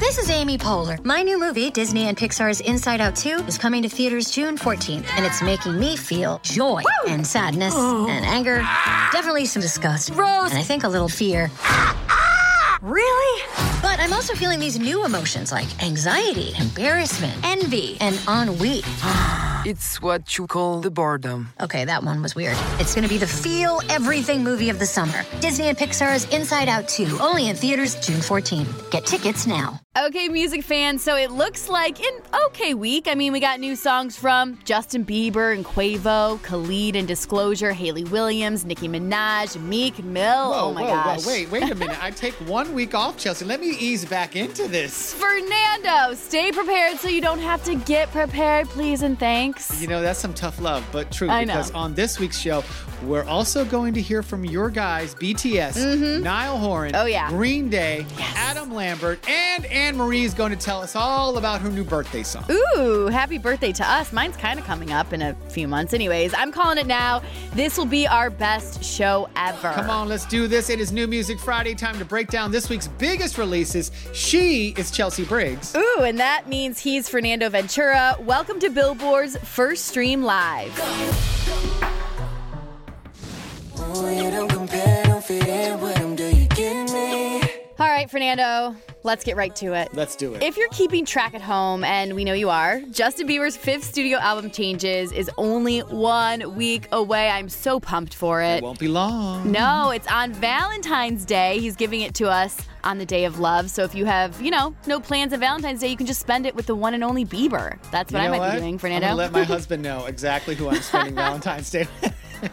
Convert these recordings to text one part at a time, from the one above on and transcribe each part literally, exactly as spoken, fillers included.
This is Amy Poehler. My new movie, Disney and Pixar's Inside Out two, is coming to theaters June fourteenth, and it's making me feel joy Woo! and sadness oh. and anger, definitely some disgust, Rose, and I think a little fear. Really? But I'm also feeling these new emotions like anxiety, embarrassment, envy, and ennui. It's what you call the boredom. Okay, that one was weird. It's going to be the feel everything movie of the summer. Disney and Pixar's Inside Out two, only in theaters June fourteenth. Get tickets now. Okay, music fans, so it looks like an okay week. I mean, we got new songs from Justin Bieber and Quavo, Khalid and Disclosure, Hayley Williams, Nicki Minaj, Meek Mill. Whoa, oh my whoa, gosh. Whoa, wait, wait a minute. I take one week off, Chelsea. Let me ease back into this. Fernando, stay prepared so you don't have to get prepared, please and thanks. You know, that's some tough love, but true. I because know. on this week's show, we're also going to hear from your guys, B T S, mm-hmm. Niall Horan, oh, yeah. Green Day, yes. Adam Lambert, and Anne-Marie is going to tell us all about her new birthday song. Ooh, happy birthday to us. Mine's kind of coming up in a few months. Anyways, I'm calling it now. This will be our best show ever. Come on, let's do this. It is New Music Friday. Time to break down this week's biggest releases. She is Chelsea Briggs. Ooh, and that means he's Fernando Ventura. Welcome to Billboard's First Stream Live. Oh, you don't compare, don't fit in with them, do you get me? All right, Fernando, let's get right to it. Let's do it. If you're keeping track at home, and we know you are, Justin Bieber's fifth studio album, Changes, is only one week away. I'm so pumped for it. It won't be long. No, it's on Valentine's Day. He's giving it to us on the day of love. So if you have, you know, no plans on Valentine's Day, you can just spend it with the one and only Bieber. That's what you know I might what? be doing, Fernando. I'm going to let my husband know exactly who I'm spending Valentine's Day with.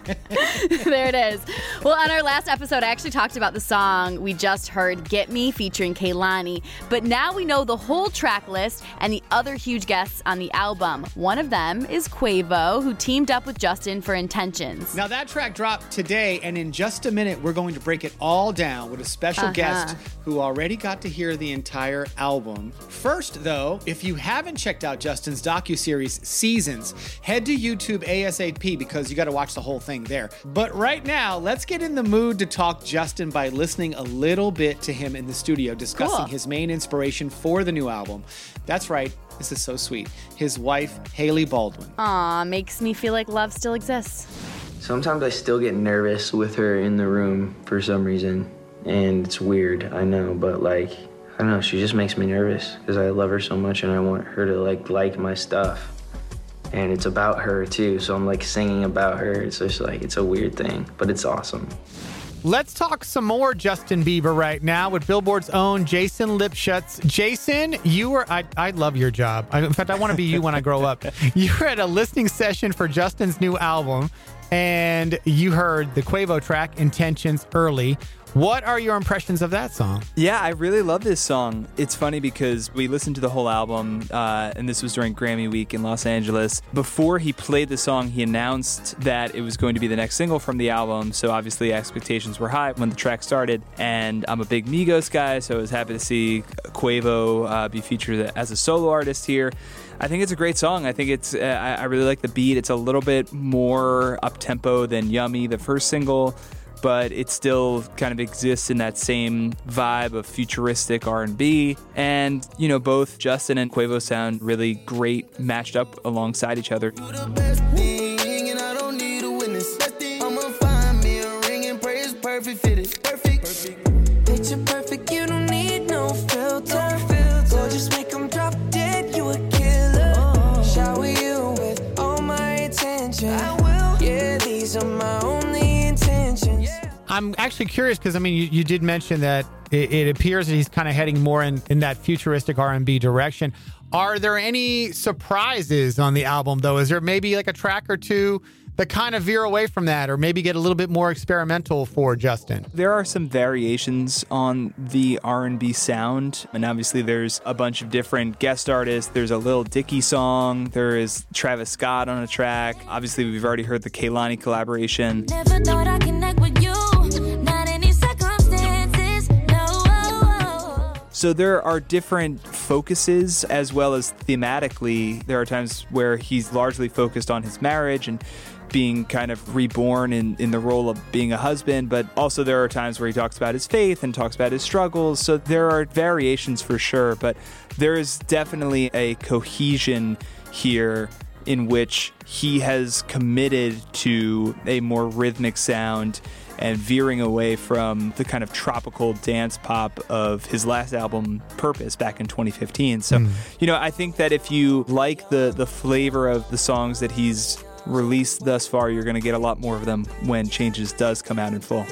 There it is. Well, on our last episode, I actually talked about the song we just heard, Get Me, featuring Kehlani. But now we know the whole track list and the other huge guests on the album. One of them is Quavo, who teamed up with Justin for Intentions. Now, that track dropped today, and in just a minute, we're going to break it all down with a special Uh-huh. guest who already got to hear the entire album. First, though, if you haven't checked out Justin's docuseries Seasons, head to YouTube ASAP because you got to watch the whole thing there. But right now, let's get in the mood to talk Justin by listening a little bit to him in the studio discussing Cool. his main inspiration for the new album. That's right, this is so sweet. His wife, Hailey Baldwin. Aw, makes me feel like love still exists. Sometimes I still get nervous with her in the room for some reason. And it's weird, I know, but like, I don't know, she just makes me nervous because I love her so much and I want her to like like my stuff. And it's about her too, so I'm like singing about her. It's just like, it's a weird thing, but it's awesome. Let's talk some more Justin Bieber right now with Billboard's own Jason Lipschutz. Jason, you were, I, I love your job. I, in fact, I want to be you when I grow up. You were at a listening session for Justin's new album, and you heard the Quavo track, Intentions, early. What are your impressions of that song? Yeah, I really love this song. It's funny because we listened to the whole album, uh, and this was during Grammy Week in Los Angeles. Before he played the song, he announced that it was going to be the next single from the album, so obviously expectations were high when the track started, and I'm a big Migos guy, so I was happy to see Quavo uh, be featured as a solo artist here. I think it's a great song. I think it's, uh, I, I really like the beat. It's a little bit more up-tempo than Yummy, the first single, but it still kind of exists in that same vibe of futuristic R and B. And, you know, both Justin and Quavo sound really great matched up alongside each other. Picture perfect, you don't need no filter. Gorgeous, make them drop dead, you a killer. Shower you with all my attention. I will. Yeah, these are my only intentions. I'm actually curious because, I mean, you, you did mention that it, it appears that he's kind of heading more in, in that futuristic R and B direction. Are there any surprises on the album, though? Is there maybe like a track or two that kind of veer away from that or maybe get a little bit more experimental for Justin? There are some variations on the R and B sound, and obviously there's a bunch of different guest artists. There's a Lil Dicky song. There is Travis Scott on a track. Obviously, we've already heard the Kehlani collaboration. Never thought I'd connect with you. Not any circumstances, no. So there are different focuses as well as thematically. There are times where he's largely focused on his marriage and being kind of reborn in, in the role of being a husband, but also there are times where he talks about his faith and talks about his struggles. So there are variations for sure, but there is definitely a cohesion here in which he has committed to a more rhythmic sound and veering away from the kind of tropical dance pop of his last album, Purpose, back in twenty fifteen. So, mm. you know, I think that if you like the, the flavor of the songs that he's released thus far, you're going to get a lot more of them when Changes does come out in full.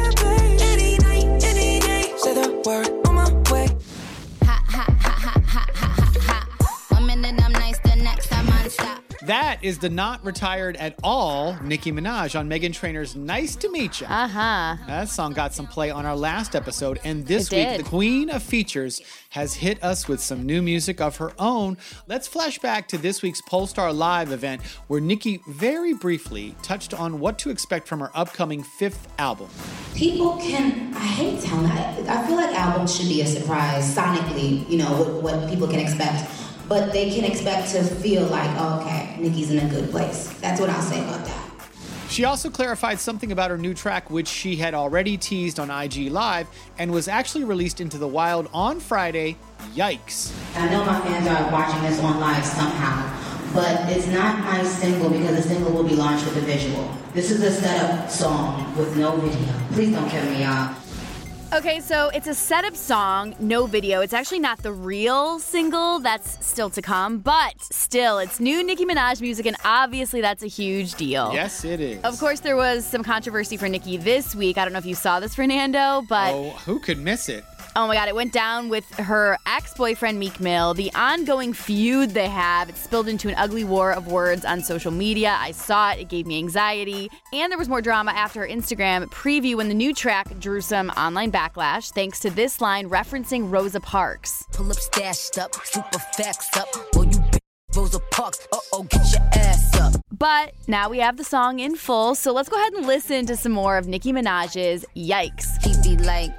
Any night, any day, say the word on my way. Ha ha ha ha ha ha ha. One minute I'm nice, the next I'm on stop. That is the not retired at all Nicki Minaj on Meghan Trainor's Nice to Meet Ya. Uh-huh. That song got some play on our last episode, and this It week, did. the queen of features has hit us with some new music of her own. Let's flash back to this week's Polestar Live event, where Nicki very briefly touched on what to expect from her upcoming fifth album. People can, I hate telling that. I feel like albums should be a surprise sonically, you know, what, what people can expect. But they can expect to feel like, oh, okay, Nicki's in a good place. That's what I'll say about that. She also clarified something about her new track, which she had already teased on I G Live and was actually released into the wild on Friday. Yikes. I know my fans are watching this on live somehow, but it's not my single because the single will be launched with a visual. This is a setup song with no video. Please don't kill me, y'all. Okay, so it's a setup song, no video. It's actually not the real single. That's still to come. But still, it's new Nicki Minaj music, and obviously that's a huge deal. Yes, it is. Of course, there was some controversy for Nicki this week. I don't know if you saw this, Fernando, but... Oh, who could miss it? Oh my God, it went down with her ex-boyfriend Meek Mill. The ongoing feud they have, it spilled into an ugly war of words on social media. I saw it, it gave me anxiety. And there was more drama after her Instagram preview when the new track drew some online backlash thanks to this line referencing Rosa Parks. Pull up, stashed up, super facts up. Oh, you b- Rosa Parks, uh-oh, get your ass up. But now we have the song in full, so let's go ahead and listen to some more of Nicki Minaj's Yikes. He be like,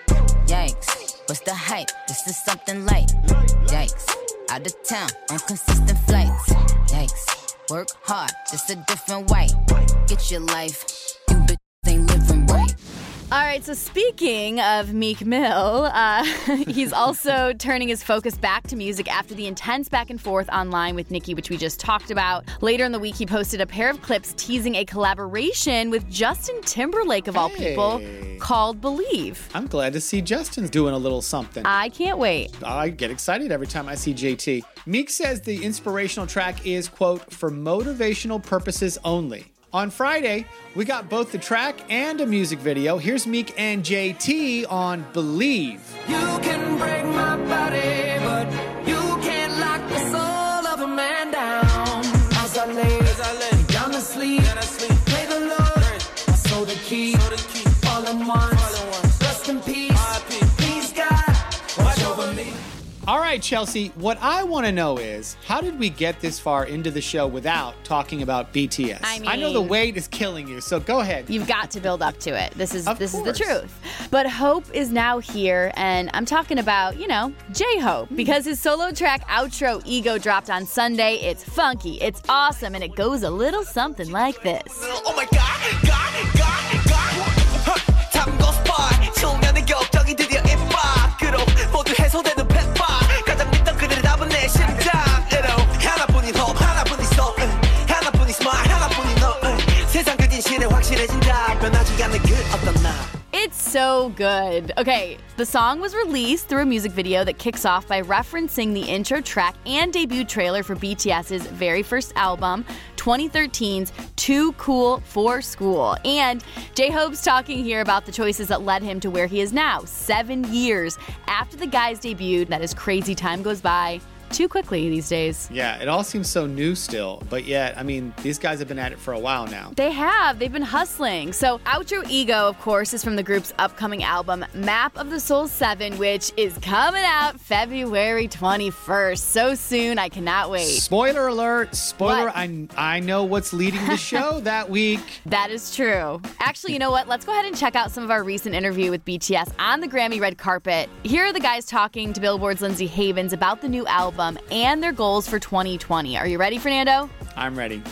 yikes, what's the hype? This is something light. Yikes, out of town on consistent flights. Yikes, work hard, just a different way. Get your life, you bitch ain't living right. All right, so speaking of Meek Mill, uh, he's also turning his focus back to music after the intense back and forth online with Nicki, which we just talked about. Later in the week, he posted a pair of clips teasing a collaboration with Justin Timberlake, of all Hey. people, called Believe. I'm glad to see Justin's doing a little something. I can't wait. I get excited every time I see J T. Meek says the inspirational track is, quote, for motivational purposes only. On Friday, we got both the track and a music video. Here's Meek and J T on Believe. You can break my body, but you can't lock the soul of a man down. As I lay, As I lay down to sleep, down to sleep, play the Lord, I sold the key, sold the key, all in one, rest in peace, peace God, watch over me. All right, Chelsea, what I want to know is, how did we get this far into the show without talking about B T S? I I know the mean- weight is killing you, so go ahead. You've got to build up to it. This is Of this is course. the truth. But Hope is now here, and I'm talking about, you know, J-Hope, because his solo track Outro Ego dropped on Sunday. It's funky, it's awesome, and it goes a little something like this. Oh my God, God, God, God. 잠고 스팟, 소년의 격정이 드디어 입밖으로 모두 해소되는 펫파. 가장 믿던 그들의 답은 내 심장으로. 하나뿐인 hope, 하나뿐인 soul, 응. 하나뿐인 smile, 하나뿐인 너. 응. 세상 그 진실에 확실해진 답, 변하지 않는 그 어떤 나. It's so good. Okay, the song was released through a music video that kicks off by referencing the intro track and debut trailer for BTS's very first album, twenty thirteen's Too Cool for School. And J-Hope's talking here about the choices that led him to where he is now, seven years after the guys debuted. That is crazy. Time goes by too quickly these days. Yeah, it all seems so new still, but yet, I mean, these guys have been at it for a while now. They have. They've been hustling. So Outro Ego, of course, is from the group's upcoming album, Map of the Soul seven, which is coming out February twenty-first. So soon, I cannot wait. Spoiler alert, spoiler, What? I, I know what's leading the show that week. That is true. Actually, you know what? Let's go ahead and check out some of our recent interview with B T S on the Grammy red carpet. Here are the guys talking to Billboard's Lindsay Havens about the new album and their goals for twenty twenty. Are you ready, Fernando? I'm ready.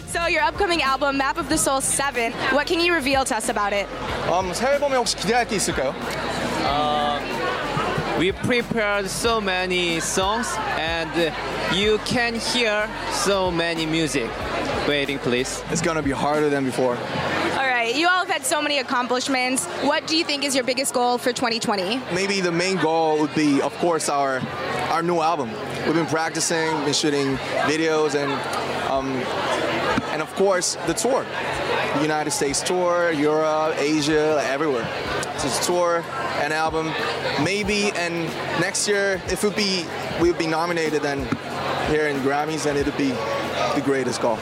So your upcoming album, Map of the Soul seven, what can you reveal to us about it? Um, 새 앨범에 혹시 기대할 게 있을까요? We prepared so many songs and you can hear so many music. Waiting, please. It's gonna be harder than before. All right, you all have had so many accomplishments. What do you think is your biggest goal for twenty twenty? Maybe the main goal would be, of course, our our new album. We've been practicing, been shooting videos, and um, and of course the tour. The United States tour, Europe, Asia, like everywhere. So it's a tour, an album, maybe, and next year, if it would be, we would be nominated then here in Grammys, and it would be the greatest goal.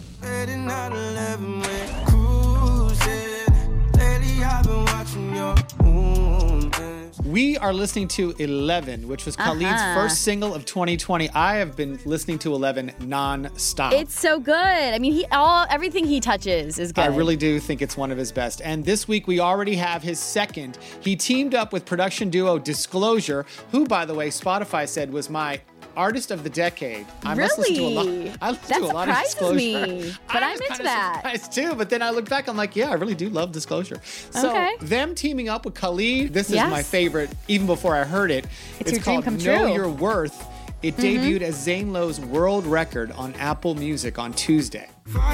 We are listening to eleven, which was Khalid's Uh-huh. first single of twenty twenty. I have been listening to eleven non-stop. It's so good. I mean, he all everything he touches is good. I really do think it's one of his best. And this week we already have his second. He teamed up with production duo Disclosure, who, by the way, Spotify said was my artist of the decade. I must listen to a lot. Really? I listen That to a lot of surprises Disclosure. me, but I I'm was into kinda that. surprised too. But then I look back, I'm like, yeah, I really do love Disclosure. So Okay. them teaming up with Khalid, this is Yes. my favorite. Even before I heard it, It's your dream called come Know true. Your Worth. It Mhm. debuted as Zane Lowe's world record on Apple Music on Tuesday.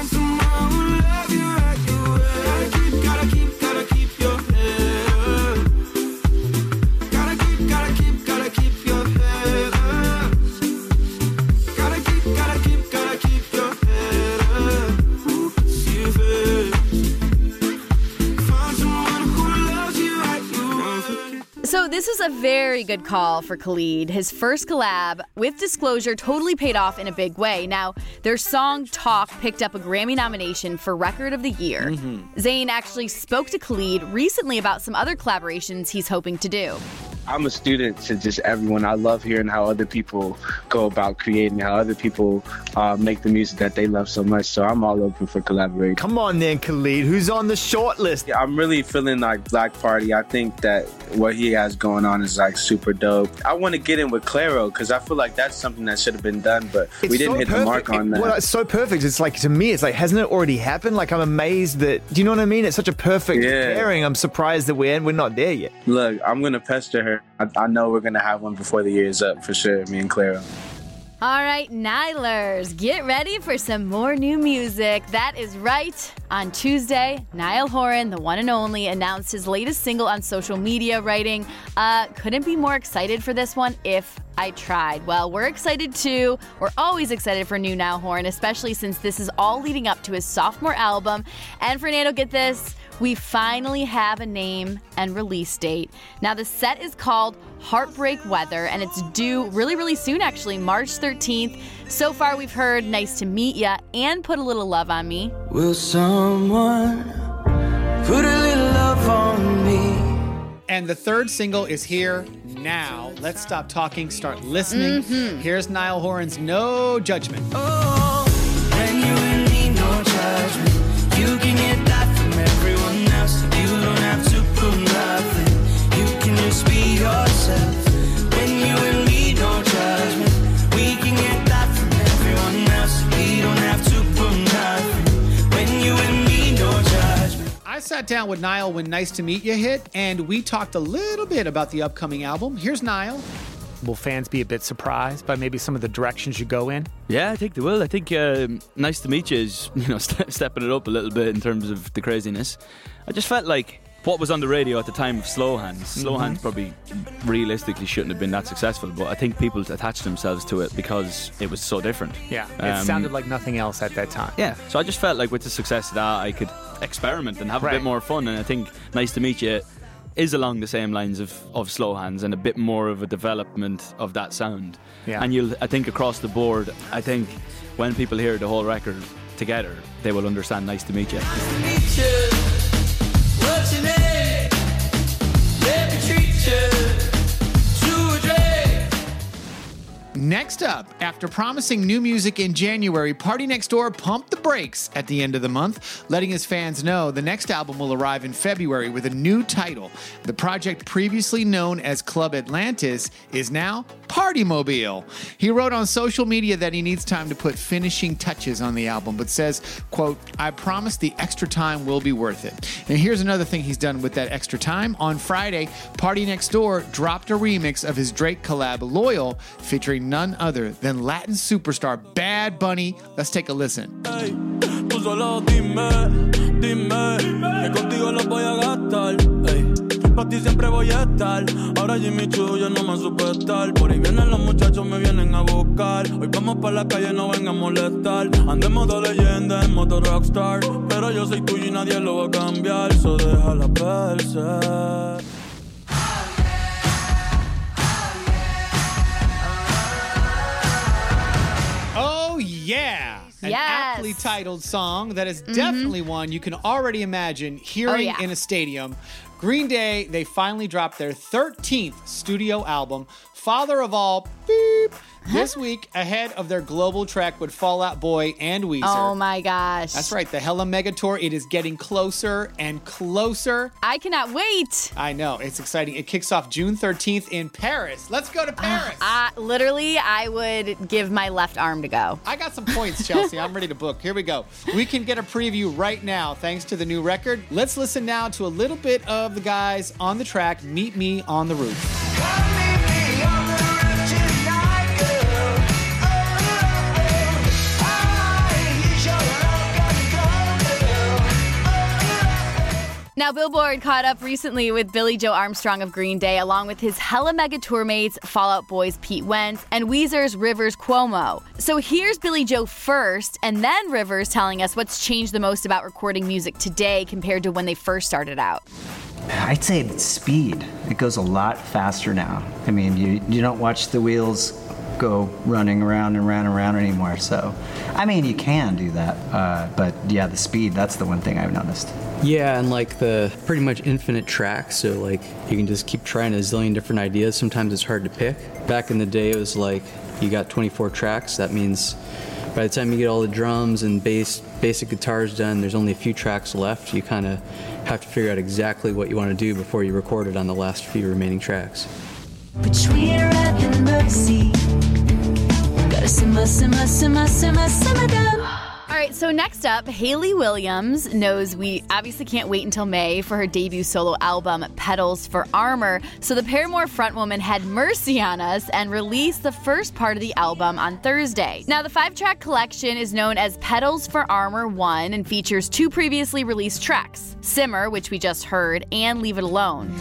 So this was a very good call for Khalid. His first collab with Disclosure totally paid off in a big way. Now, their song Talk picked up a Grammy nomination for Record of the Year. Mhm. Zayn actually spoke to Khalid recently about some other collaborations he's hoping to do. I'm a student to just everyone. I love hearing how other people go about creating, how other people uh, make the music that they love so much. So I'm all open for collaborating. Come on then, Khalid. Who's on the short list? Yeah, I'm really feeling like Black Party. I think that what he has going on is like super dope. I want to get in with Clairo because I feel like that's something that should have been done, but we didn't so hit perfect. the mark on It- that. Well, it's so perfect. It's like, to me, it's like, hasn't it already happened? Like, I'm amazed that, do you know what I mean? It's such a perfect Yeah. pairing. I'm surprised that we're, we're not there yet. Look, I'm going to pester her. I, I know we're going to have one before the year is up for sure, me and Clairo. All right, Nilers, get ready for some more new music. That is right. On Tuesday, Niall Horan, the one and only, announced his latest single on social media, writing, uh, couldn't be more excited for this one if I tried. Well, we're excited too. We're always excited for new Niall Horan, especially since this is all leading up to his sophomore album. And Fernando, get this, we finally have a name and release date. Now, the set is called Heartbreak Weather, and it's due really, really soon, actually, March thirteenth. So far, we've heard Nice to Meet Ya and Put a Little Love on Me. Will someone put a little love on me? And the third single is here now. Let's stop talking, start listening. Mhm. Here's Niall Horan's No Judgment. Oh, when you and me, no judgment. You can get that from everyone else. You don't have to prove nothing. You can just be yourself. When you and me, no judgment. We can get that from everyone else. We don't have to prove nothing. When you and me, no judgment. I sat down with Niall when Nice to Meet You hit, and we talked a little bit about the upcoming album. Here's Niall. Will fans be a bit surprised by maybe some of the directions you go in? Yeah, I think they will. I think um, Nice to Meet You is, you know, st- stepping it up a little bit in terms of the craziness. I just felt like what was on the radio at the time of Slow Hands. Slow Mhm. Hands probably realistically shouldn't have been that successful, but I think people attached themselves to it because it was so different. Yeah, it Um, sounded like nothing else at that time. Yeah, so I just felt like with the success of that, I could experiment and have a Right. bit more fun. And I think Nice to Meet You is along the same lines of, of Slow Hands and a bit more of a development of that sound. Yeah. And you'll, I think across the board, I think when people hear the whole record together, they will understand Nice to Meet You. Meet you. What's your name? Let me treat you to a drink. Next up, after promising new music in January, Party Next Door pumped the brakes at the end of the month, letting his fans know the next album will arrive in February with a new title. The project, previously known as Club Atlantis, is now Party Mobile. He wrote on social media that he needs time to put finishing touches on the album, but says, quote, I promise the extra time will be worth it. And here's another thing he's done with that extra time. On Friday, Party Next Door dropped a remix of his Drake collab Loyal, featuring none other than Latin superstar Bad Bunny. Let's take a listen. Hey, tú solo dime, dime, que contigo lo voy a gastar. Hey, pa' ti siempre voy a estar. Ahora Jimmy Choo ya no me supe estar. Por ahí vienen los muchachos, me vienen a buscar. Hoy vamos pa' la calle, no vengan a molestar. Ando en modo leyenda, en modo rockstar. Pero yo soy tuyo y nadie lo va a cambiar. So déjala verse. Yeah, an Yes. aptly titled song that is Mhm. definitely one you can already imagine hearing Oh, yeah. in a stadium. Green Day, they finally dropped their thirteenth studio album, Father of All Beep, this week ahead of their global trek with Fall Out Boy and Weezer. Oh my gosh. That's right, the Hella Mega Tour. It is getting closer and closer. I cannot wait. I know, it's exciting. It kicks off June thirteenth in Paris. Let's go to Paris. Uh, literally, I would give my left arm to go. I got some points, Chelsea. I'm ready to book. Here we go. We can get a preview right now thanks to the new record. Let's listen now to a little bit of the guys on the track, Meet Me on the Roof. Now, Billboard caught up recently with Billy Joe Armstrong of Green Day, along with his Hella Mega Tour mates, Fall Out Boy's Pete Wentz, and Weezer's Rivers Cuomo. So here's Billy Joe first, and then Rivers telling us what's changed the most about recording music today compared to when they first started out. I'd say it's speed. It goes a lot faster now. I mean, you, you don't watch the wheels go running around and around and around anymore. So, I mean, you can do that. Uh, but yeah, the speed, that's the one thing I've noticed. Yeah, and like the pretty much infinite tracks, so like you can just keep trying a zillion different ideas. Sometimes it's hard to pick. Back in the day, it was like you got twenty-four tracks. That means by the time you get all the drums and bass, basic guitars done, there's only a few tracks left. You kind of have to figure out exactly what you want to do before you record it on the last few remaining tracks. Between wrath and mercy, gotta simmer, simmer, simmer, simmer, simmer down. All right, so next up, Hayley Williams knows we obviously can't wait until May for her debut solo album, Petals for Armor. So the Paramore frontwoman had mercy on us and released the first part of the album on Thursday. Now, the five-track collection is known as Petals for Armor one and features two previously released tracks, Simmer, which we just heard, and Leave It Alone.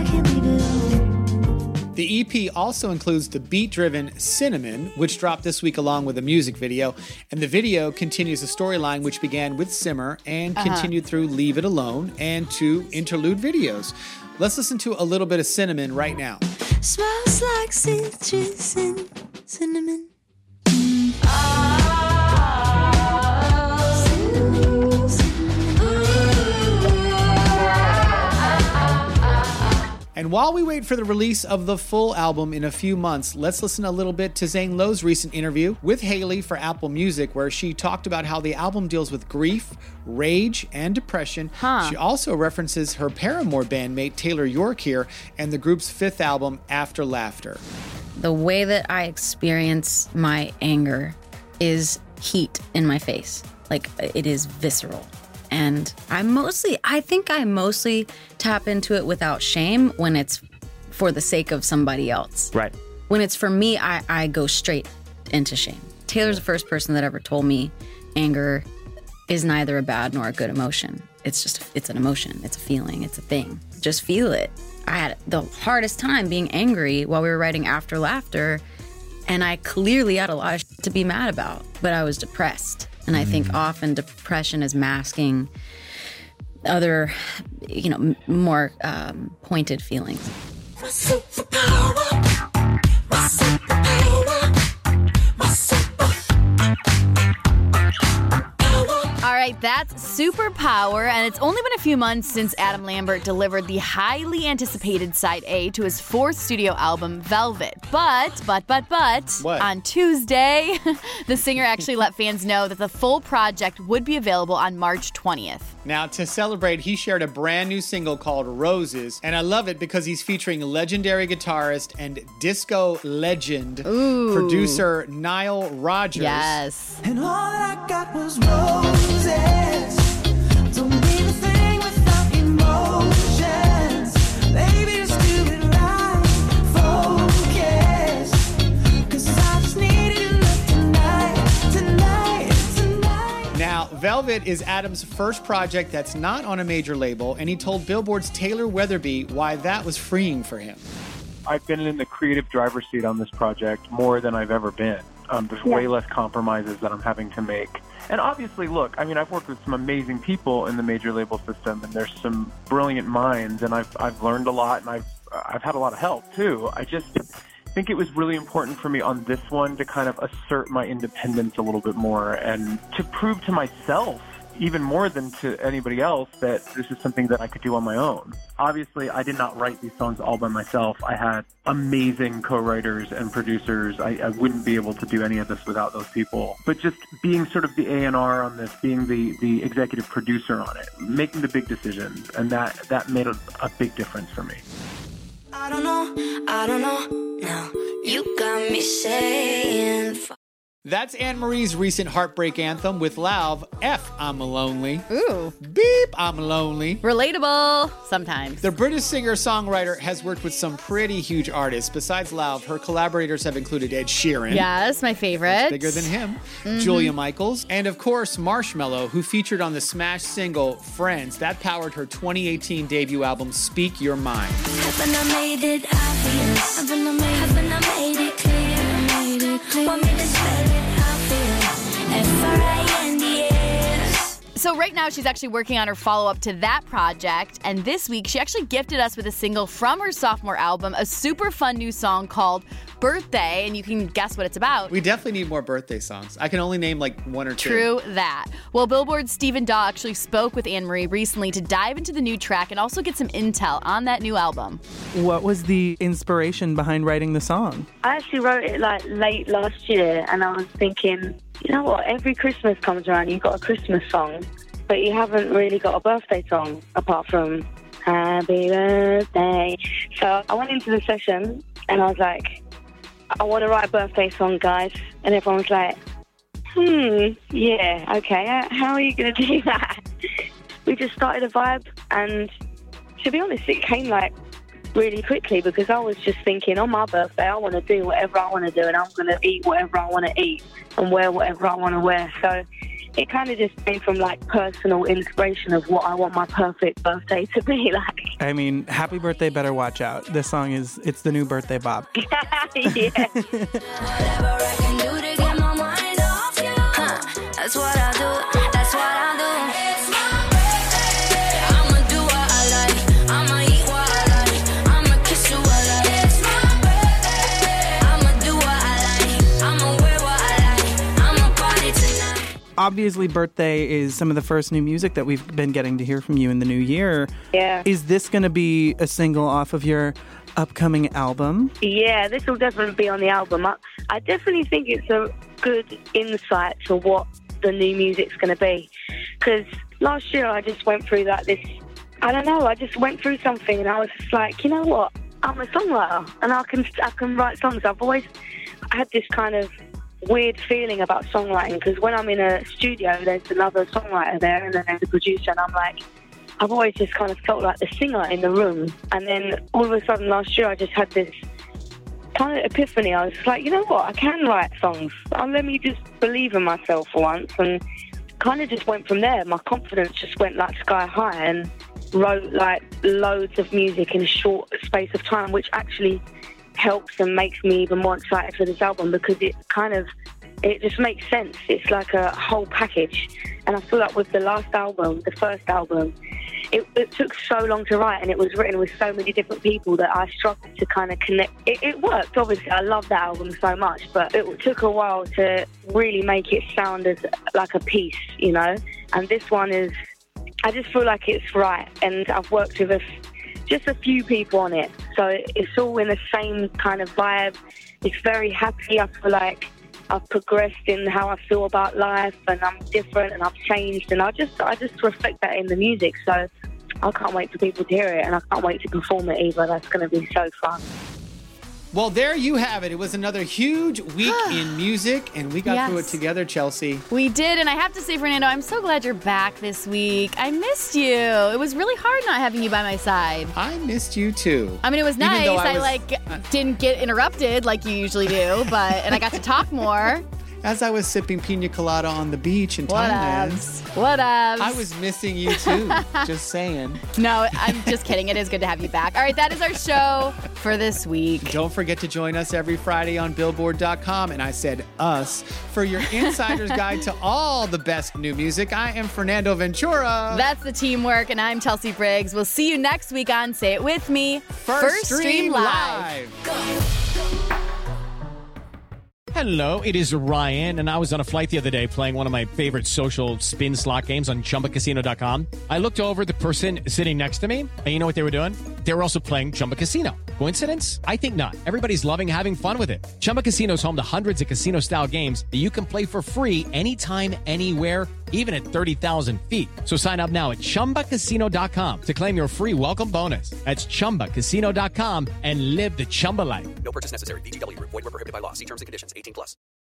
The E P also includes the beat-driven Cinnamon, which dropped this week along with a music video. And the video continues a storyline which began with Simmer and Uh-huh. continued through Leave It Alone and two interlude videos. Let's listen to a little bit of Cinnamon right now. Smells like citrus and cinnamon. And while we wait for the release of the full album in a few months, let's listen a little bit to Zane Lowe's recent interview with Hayley for Apple Music, where she talked about how the album deals with grief, rage, and depression. Huh. She also references her Paramore bandmate Taylor York here and the group's fifth album, After Laughter. The way that I experience my anger is heat in my face. Like, it is visceral. And I mostly, I think I mostly tap into it without shame when it's for the sake of somebody else. Right. When it's for me, I, I go straight into shame. Taylor's the first person that ever told me anger is neither a bad nor a good emotion. It's just, it's an emotion. It's a feeling. It's a thing. Just feel it. I had the hardest time being angry while we were writing After Laughter, and I clearly had a lot of shit to be mad about, but I was depressed. And I think often depression is masking other, you know, m- more um, pointed feelings. All right, That's Superpower, and it's only been a few months since Adam Lambert delivered the highly anticipated Side A to his fourth studio album, Velvet. But, but, but, but, What? on Tuesday, the singer actually let fans know that the full project would be available on March twentieth. Now, to celebrate, he shared a brand new single called Roses, and I love it because he's featuring legendary guitarist and disco legend Ooh. producer Nile Rodgers. Yes. And all that I got was roses. Don't be the thing without emotions. Baby, just do it right. Focus. 'Cause I just need it enough tonight, tonight, tonight. Now, Velvet is Adam's first project that's not on a major label, and he told Billboard's Taylor Weatherby why that was freeing for him. I've been in the creative driver's seat on this project more than I've ever been. Um, there's Yeah. way less compromises that I'm having to make. And obviously, look, I mean, I've worked with some amazing people in the major label system, and there's some brilliant minds, and I've I've learned a lot, and I've I've had a lot of help too. I just think it was really important for me on this one to kind of assert my independence a little bit more and to prove to myself, even more than to anybody else, that this is something that I could do on my own. Obviously, I did not write these songs all by myself. I had amazing co-writers and producers. I, I wouldn't be able to do any of this without those people. But just being sort of the A and R on this, being the, the executive producer on it, making the big decisions, and that, that made a, a big difference for me. I don't know, I don't know, no. You got me saying f- That's Anne-Marie's recent heartbreak anthem with Lauv, F, I'm Lonely. Ooh. Beep, I'm Lonely. Relatable sometimes. The British singer-songwriter has worked with some pretty huge artists. Besides Lauv, her collaborators have included Ed Sheeran. Yes, my favorite. That's bigger than him. Mhm. Julia Michaels. And of course, Marshmello, who featured on the smash single Friends. That powered her twenty eighteen debut album, Speak Your Mind. Haven't I made it obvious? Haven't I made, haven't I made it clear? Made it clear. Want me to spell it? F R I N D S. So right now she's actually working on her follow-up to that project, and this week she actually gifted us with a single from her sophomore album, a super fun new song called Birthday, and you can guess what it's about. We definitely need more birthday songs. I can only name like one or two. True that. Well, Billboard's Stephen Daw actually spoke with Anne-Marie recently to dive into the new track and also get some intel on that new album. What was the inspiration behind writing the song? I actually wrote it like late last year, and I was thinking, you know what, every Christmas comes around, you've got a Christmas song, but you haven't really got a birthday song apart from Happy Birthday. So I went into the session and I was like, I want to write a birthday song, guys. And everyone was like, hmm, yeah, okay, how are you going to do that? We just started a vibe, and to be honest, it came like really quickly because I was just thinking, on my birthday, I want to do whatever I want to do, and I'm going to eat whatever I want to eat and wear whatever I want to wear. So it kind of just came from like personal inspiration of what I want my perfect birthday to be like. I mean, Happy Birthday, Better Watch Out. This song is, it's the new birthday bop. Yeah. Whatever I can do to get my mind off you. Huh, that's what I do. That's what I do. It's my birthday. I'ma do what I like. I'ma eat what I like. I'ma kiss you what I like. It's my birthday. I'ma do what I like. I'ma wear what I like. I'ma party tonight. Obviously, Birthday is some of the first new music that we've been getting to hear from you in the new year. Yeah. Is this going to be a single off of your upcoming album? Yeah, this will definitely be on the album. I, I definitely think it's a good insight to what the new music's going to be. Because last year I just went through like this, I don't know, I just went through something and I was just like, you know what, I'm a songwriter and I can I can write songs. I've always had this kind of weird feeling about songwriting because when I'm in a studio, there's another songwriter there and then there's a producer, and I'm like, I've always just kind of felt like the singer in the room. And then all of a sudden last year I just had this kind of epiphany. I was like, you know what, I can write songs. Oh, let me just believe in myself for once, and kind of just went from there. My confidence just went like sky high and wrote like loads of music in a short space of time, which actually helps and makes me even more excited for this album because it kind of, it just makes sense. It's like a whole package. And I feel like with the last album, the first album, it, it took so long to write, and it was written with so many different people that I struggled to kind of connect. It, it worked, obviously. I love that album so much, but it took a while to really make it sound as like a piece, you know? And this one is, I just feel like it's right, and I've worked with a, just a few people on it, so it's all in the same kind of vibe. It's very happy. I feel like I've progressed in how I feel about life, and I'm different, and I've changed, and I just I just reflect that in the music. So I can't wait for people to hear it, and I can't wait to perform it either. That's going to be so fun. Well, there you have it. It was another huge week in music, and we got Yes. through it together, Chelsea. We did, and I have to say, Fernando, I'm so glad you're back this week. I missed you. It was really hard not having you by my side. I missed you too. I mean, it was Even nice. though I, I was- like didn't get interrupted like you usually do, but and I got to talk more. As I was sipping pina colada on the beach in What Thailand. ups? What ups? I was missing you too. Just saying. No, I'm just kidding. It is good to have you back. All right, that is our show for this week. Don't forget to join us every Friday on Billboard dot com. And I said us for your insider's guide to all the best new music. I am Fernando Ventura. That's the teamwork, and I'm Chelsea Briggs. We'll see you next week on Say It With Me. First Stream Live. Hello, it is Ryan, and I was on a flight the other day playing one of my favorite social spin slot games on Chumba Casino dot com. I looked over at the person sitting next to me, and you know what they were doing? They were also playing Chumba Casino. Coincidence? I think not. Everybody's loving having fun with it. Chumba Casino is home to hundreds of casino-style games that you can play for free anytime, anywhere, even at thirty thousand feet. So sign up now at Chumba Casino dot com to claim your free welcome bonus. That's Chumba Casino dot com and live the Chumba life. No purchase necessary. V G W. Void where prohibited by law. See terms and conditions. eighteen plus.